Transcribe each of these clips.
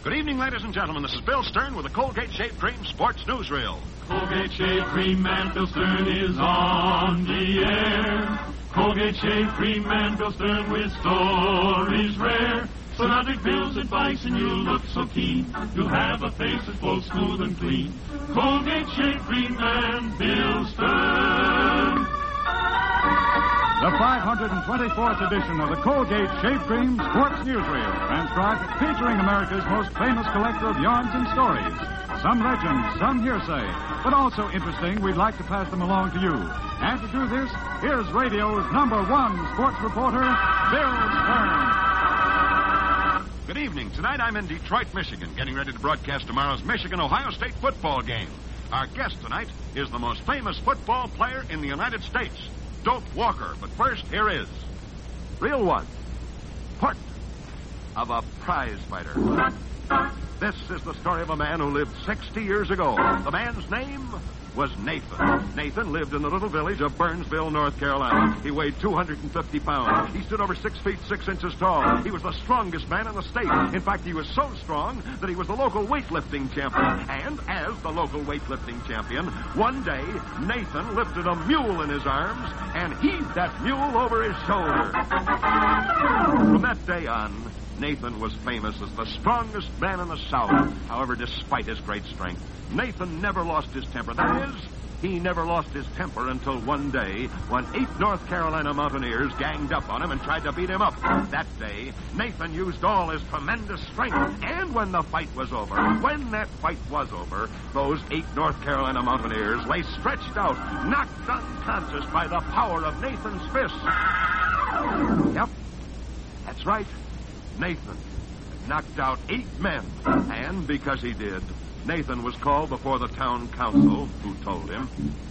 Good evening, ladies and gentlemen. This is Bill Stern with the Colgate Shave Cream Sports Newsreel. Colgate Shave Cream Man Bill Stern is on the air. Colgate Shave Cream Man Bill Stern with stories rare. Synodic Bill's advice and you'll look so keen. You'll have a face that's both smooth and clean. Colgate Shave Cream Man Bill Stern. The 524th edition of the Colgate Shave Cream Sports Newsreel, transcribed featuring America's most famous collector of yarns and stories. Some legends, some hearsay, but also interesting. We'd like to pass them along to you. And to do this, here's radio's #1 sports reporter, Bill Stern. Good evening. Tonight I'm in Detroit, Michigan, getting ready to broadcast tomorrow's Michigan-Ohio State football game. Our guest tonight is the most famous football player in the United States, Doak Walker. But first, here is Reel 1, Portrait of a Prize Fighter. This is the story of a man who lived 60 years ago. The man's name was Nathan. Nathan lived in the little village of Burnsville, North Carolina. He weighed 250 pounds. He stood over 6 feet 6 inches tall. He was the strongest man in the state. In fact, he was so strong that he was the local weightlifting champion. And as the local weightlifting champion, one day, Nathan lifted a mule in his arms and heaved that mule over his shoulder. From that day on, Nathan was famous as the strongest man in the South. However, despite his great strength, Nathan never lost his temper. That is, he never lost his temper until one day when 8 North Carolina mountaineers ganged up on him and tried to beat him up. That day, Nathan used all his tremendous strength. And when that fight was over, those 8 North Carolina mountaineers lay stretched out, knocked unconscious by the power of Nathan's fists. Yep, that's right. Nathan knocked out 8 men, and because he did, Nathan was called before the town council, who told him,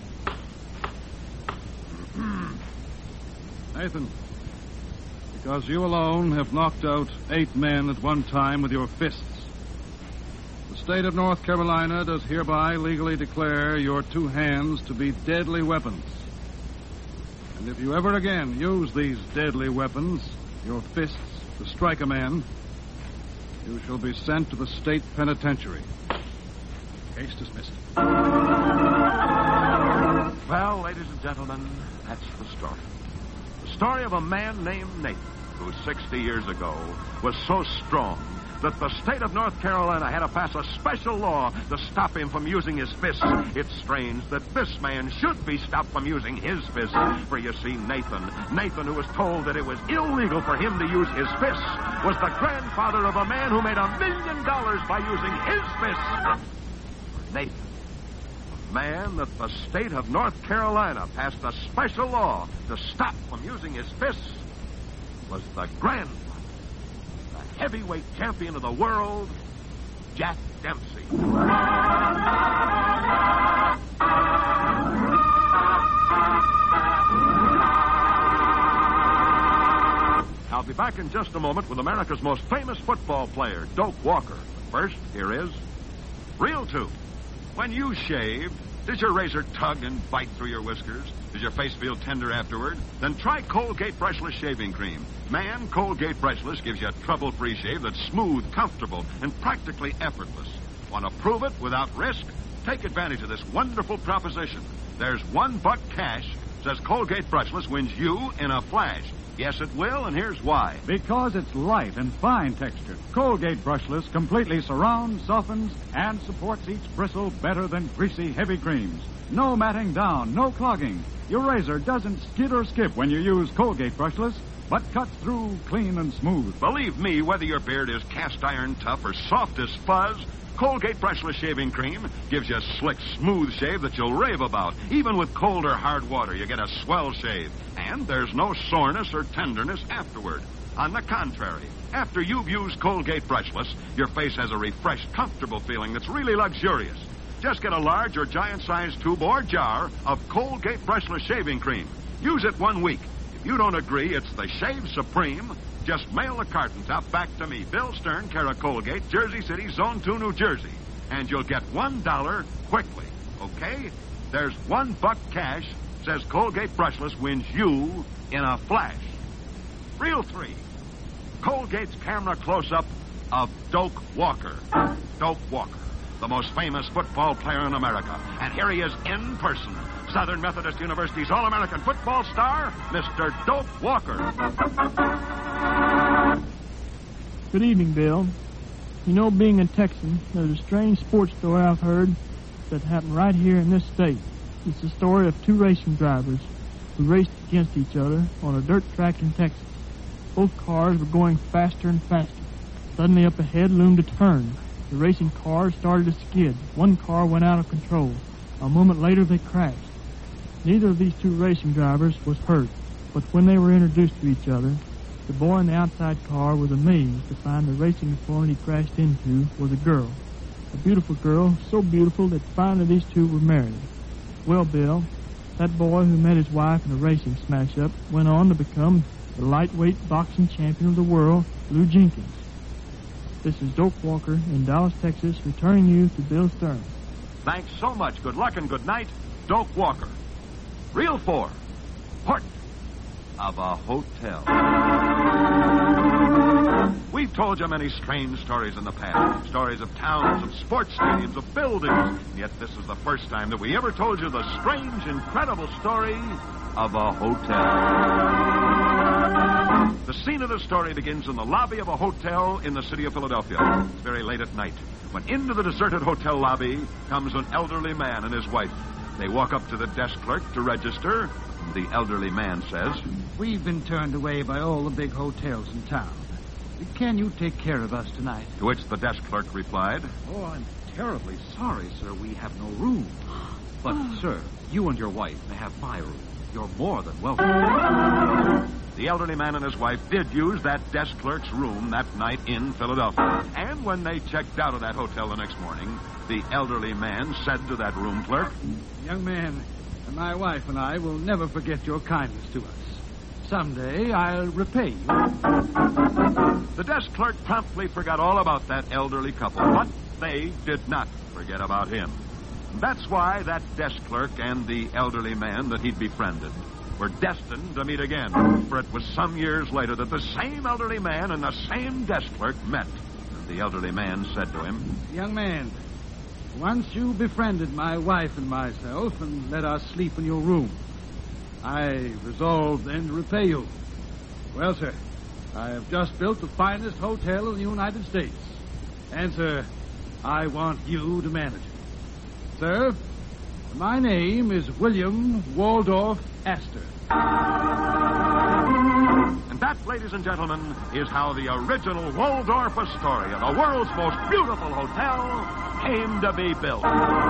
Nathan, because you alone have knocked out 8 men at one time with your fists, the state of North Carolina does hereby legally declare your 2 hands to be deadly weapons. And if you ever again use these deadly weapons, your fists, to strike a man, you shall be sent to the state penitentiary. Case dismissed. Well, ladies and gentlemen, that's the story. The story of a man named Nathan, who 60 years ago was so strong that the state of North Carolina had to pass a special law to stop him from using his fists. It's strange that this man should be stopped from using his fists. For you see, Nathan, who was told that it was illegal for him to use his fists, was the grandfather of a man who made $1 million by using his fists. Nathan, a man that the state of North Carolina passed a special law to stop from using his fists, was the grandfather, the heavyweight champion of the world, Jack Dempsey. I'll be back in just a moment with America's most famous football player, Doak Walker. First, here is Reel 2. When you shave, does your razor tug and bite through your whiskers? Does your face feel tender afterward? Then try Colgate Brushless Shaving Cream. Man, Colgate Brushless gives you a trouble-free shave that's smooth, comfortable, and practically effortless. Want to prove it without risk? Take advantage of this wonderful proposition. There's $1 cash, says Colgate Brushless wins you in a flash. Yes, it will, and here's why. Because it's light and fine textured, Colgate Brushless completely surrounds, softens, and supports each bristle better than greasy, heavy creams. No matting down, no clogging. Your razor doesn't skid or skip when you use Colgate Brushless, but cuts through clean and smooth. Believe me, whether your beard is cast iron tough or soft as fuzz, Colgate Brushless Shaving Cream gives you a slick, smooth shave that you'll rave about. Even with cold or hard water, you get a swell shave. And there's no soreness or tenderness afterward. On the contrary, after you've used Colgate Brushless, your face has a refreshed, comfortable feeling that's really luxurious. Just get a large or giant-sized tube or jar of Colgate Brushless Shaving Cream. Use it 1 week. If you don't agree it's the Shave Supreme, just mail the carton top back to me, Bill Stern, care of Colgate, Jersey City, Zone 2, New Jersey. And you'll get $1 quickly, okay? There's $1 cash, says Colgate Brushless wins you in a flash. Reel 3. Colgate's camera close-up of Doak Walker. Doak Walker, the most famous football player in America. And here he is in person. Southern Methodist University's All-American football star, Mr. Doak Walker. Good evening, Bill. You know, being a Texan, there's a strange sports story I've heard that happened right here in this state. It's the story of two racing drivers who raced against each other on a dirt track in Texas. Both cars were going faster and faster. Suddenly up ahead loomed a turn. The racing cars started to skid. One car went out of control. A moment later, they crashed. Neither of these two racing drivers was hurt, but when they were introduced to each other, the boy in the outside car was amazed to find the racing opponent he crashed into was a girl. A beautiful girl, so beautiful that finally these two were married. Well, Bill, that boy who met his wife in a racing smash-up went on to become the lightweight boxing champion of the world, Lou Jenkins. This is Doak Walker in Dallas, Texas, returning you to Bill Stern. Thanks so much. Good luck and good night, Doak Walker. Reel 4, Port of a Hotel. We've told you many strange stories in the past. Stories of towns, of sports stadiums, of buildings. Yet this is the first time that we ever told you the strange, incredible story of a hotel. The scene of the story begins in the lobby of a hotel in the city of Philadelphia. It's very late at night when into the deserted hotel lobby comes an elderly man and his wife. They walk up to the desk clerk to register. The elderly man says, "We've been turned away by all the big hotels in town. Can you take care of us tonight?" To which the desk clerk replied, "Oh, I'm terribly sorry, sir. We have no room. But, sir, you and your wife may have my room. You're more than welcome." The elderly man and his wife did use that desk clerk's room that night in Philadelphia. And when they checked out of that hotel the next morning, the elderly man said to that room clerk, "Young man, my wife and I will never forget your kindness to us. Someday I'll repay you." The desk clerk promptly forgot all about that elderly couple, but they did not forget about him. That's why that desk clerk and the elderly man that he'd befriended were destined to meet again. For it was some years later that the same elderly man and the same desk clerk met. And the elderly man said to him, "Young man, once you befriended my wife and myself and let us sleep in your room. I resolved then to repay you. Well, sir, I have just built the finest hotel in the United States. And, sir, I want you to manage it. Sir, my name is William Waldorf Astor." And that, ladies and gentlemen, is how the original Waldorf Astoria, the world's most beautiful hotel, came to be built.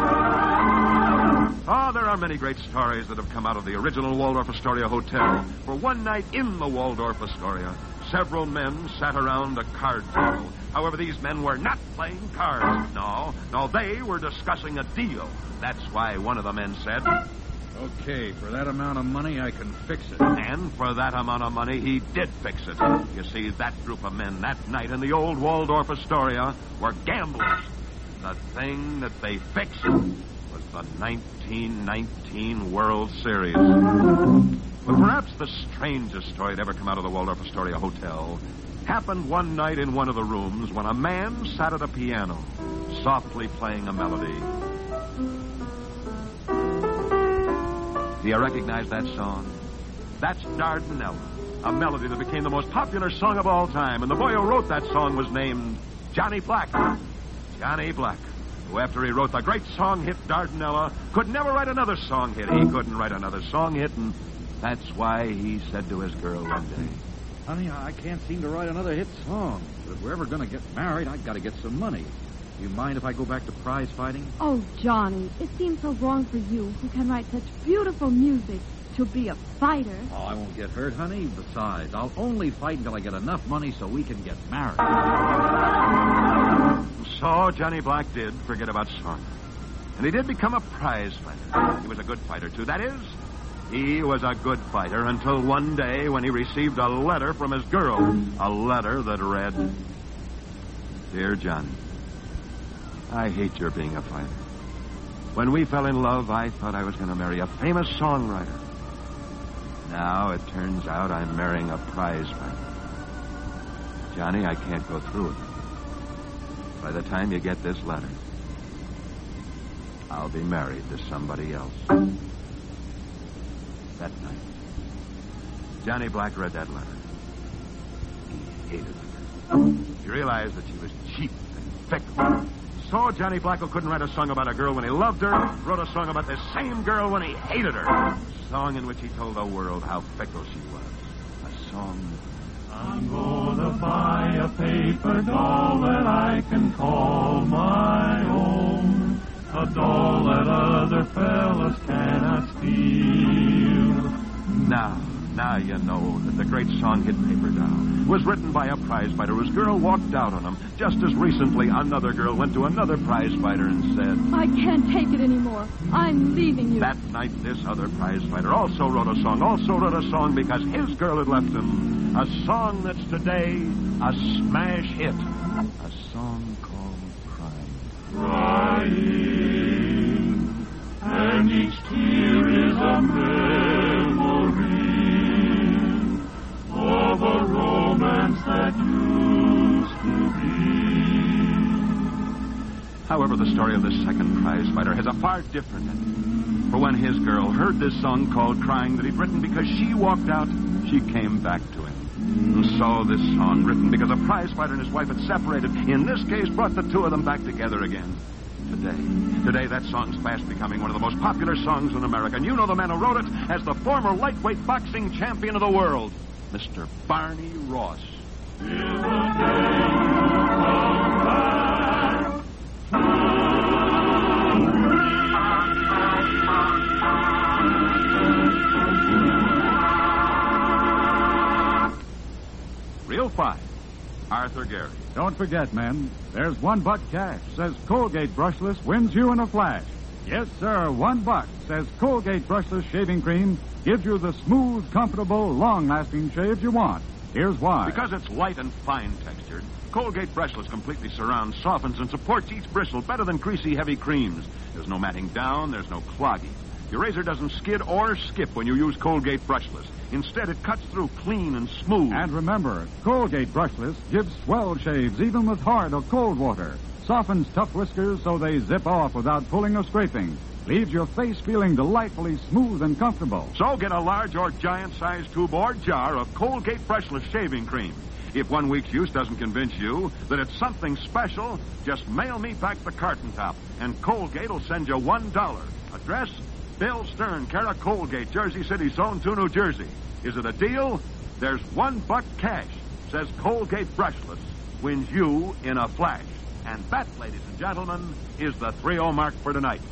Oh, there are many great stories that have come out of the original Waldorf Astoria Hotel. For one night in the Waldorf Astoria, several men sat around a card table. However, these men were not playing cards. No, they were discussing a deal. That's why one of the men said, "Okay, for that amount of money, I can fix it." and for that amount of money, he did fix it. You see, that group of men that night in the old Waldorf Astoria were gamblers. The thing that they fixed was the 1919 World Series. But perhaps the strangest story to ever come out of the Waldorf Astoria Hotel happened one night in one of the rooms when a man sat at a piano, softly playing a melody. Do you recognize that song? That's Dardanella, a melody that became the most popular song of all time. And the boy who wrote that song was named Johnny Black. Johnny Black, who after he wrote the great song hit Dardanella, could never write another song hit. He couldn't write another song hit, and that's why he said to his girl one day, "Honey, I can't seem to write another hit song. But if we're ever going to get married, I've got to get some money. Do you mind if I go back to prize fighting?" Oh, Johnny, it seems so wrong for you, who can write such beautiful music, to be a fighter. "Oh, I won't get hurt, honey. Besides, I'll only fight until I get enough money so we can get married." So Johnny Black did forget about song. And he did become a prize fighter. He was a good fighter, too. That is, he was a good fighter until one day when he received a letter from his girl. A letter that read, "Dear Johnny, I hate your being a fighter. When we fell in love, I thought I was going to marry a famous songwriter. Now it turns out I'm marrying a prize fighter. Johnny, I can't go through with it. by the time you get this letter, I'll be married to somebody else. That night, Johnny Black read that letter. He hated her. He realized that she was cheap and fickle. So Johnny Black, who couldn't write a song about a girl when he loved her, wrote a song about this same girl when he hated her. A song in which he told the world how fickle she was. A song... I'm gonna buy a paper doll that I can call my own. A doll that other fellas cannot steal. Now you know that the great song hit Paper Doll was written by a prize fighter whose girl walked out on him. Just as recently, another girl went to another prize fighter and said, I can't take it anymore. I'm leaving you. That night, this other prize fighter also wrote a song because his girl had left him. A song that's today a smash hit. A song called Crying. Crying, and each tear is a memory of a romance that used to be. However, the story of this second prize fighter has a far different ending. For when his girl heard this song called Crying that he'd written because she walked out, she came back to him. And so this song, written because a prize fighter and his wife had separated, in this case brought the two of them back together again. Today, that song's fast becoming one of the most popular songs in America. And you know the man who wrote it as the former lightweight boxing champion of the world, Mr. Barney Ross. Till the day you come back Reel 5, Arthur Gary. Don't forget, men, there's $1 cash. Says Colgate Brushless wins you in a flash. Yes, sir, $1 says Colgate Brushless Shaving Cream gives you the smooth, comfortable, long-lasting shave you want. Here's why. Because it's light and fine textured, Colgate Brushless completely surrounds, softens, and supports each bristle better than greasy, heavy creams. There's no matting down, there's no clogging. Your razor doesn't skid or skip when you use Colgate Brushless. Instead, it cuts through clean and smooth. And remember, Colgate Brushless gives swell shaves even with hard or cold water. Softens tough whiskers so they zip off without pulling or scraping. Leaves your face feeling delightfully smooth and comfortable. So get a large or giant-sized tube or jar of Colgate Brushless Shaving Cream. If 1 week's use doesn't convince you that it's something special, just mail me back the carton top, and Colgate will send you $1. Address, Bill Stern, care of Colgate, Jersey City, Zone 2, New Jersey. Is it a deal? There's $1 cash. Says Colgate Brushless wins you in a flash. And that, ladies and gentlemen, is the 3-0 mark for tonight.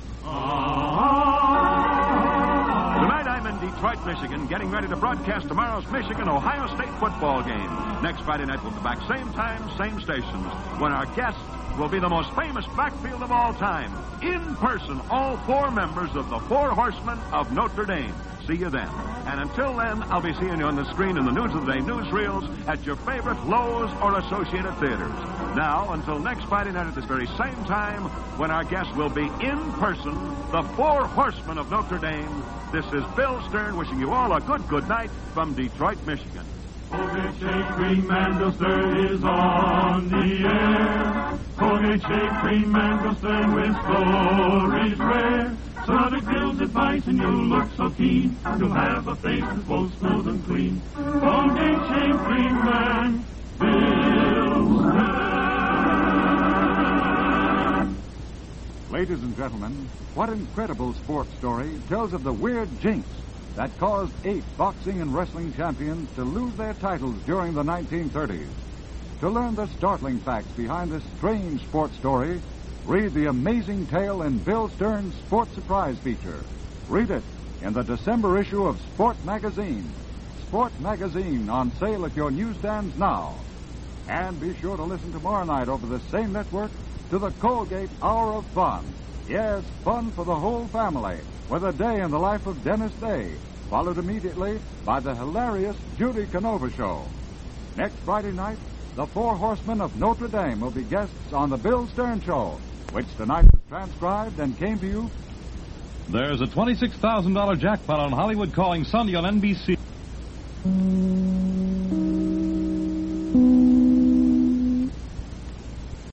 Tonight I'm in Detroit, Michigan, getting ready to broadcast tomorrow's Michigan-Ohio State football game. Next Friday night we'll be back same time, same stations, when our guest will be the most famous backfield of all time. In person, all 4 members of the 4 Horsemen of Notre Dame. See you then. And until then, I'll be seeing you on the screen in the News of the Day newsreels at your favorite Lowe's or Associated Theaters. Now, until next Friday night at this very same time, when our guest will be in person, the 4 Horsemen of Notre Dame, this is Bill Stern wishing you all a good night from Detroit, Michigan. Colgate Shave Cream Mandel Stern is on the air. Colgate Shave Cream Mandel Stern with stories rare. So other girls' advice and you'll look so keen. You'll have a face that's both smooth and clean. Colgate Shave Cream Man, Bill Stern. Ladies and gentlemen, what incredible sports story tells of the weird jinx that caused 8 boxing and wrestling champions to lose their titles during the 1930s. To learn the startling facts behind this strange sports story, read the amazing tale in Bill Stern's Sports Surprise feature. Read it in the December issue of Sport Magazine. Sport Magazine on sale at your newsstands now. And be sure to listen tomorrow night over the same network to the Colgate Hour of Fun. Yes, fun for the whole family, with a day in the life of Dennis Day, followed immediately by the hilarious Judy Canova Show. Next Friday night, the 4 Horsemen of Notre Dame will be guests on the Bill Stern Show, which tonight was transcribed and came to you. There's a $26,000 jackpot on Hollywood Calling Sunday on NBC.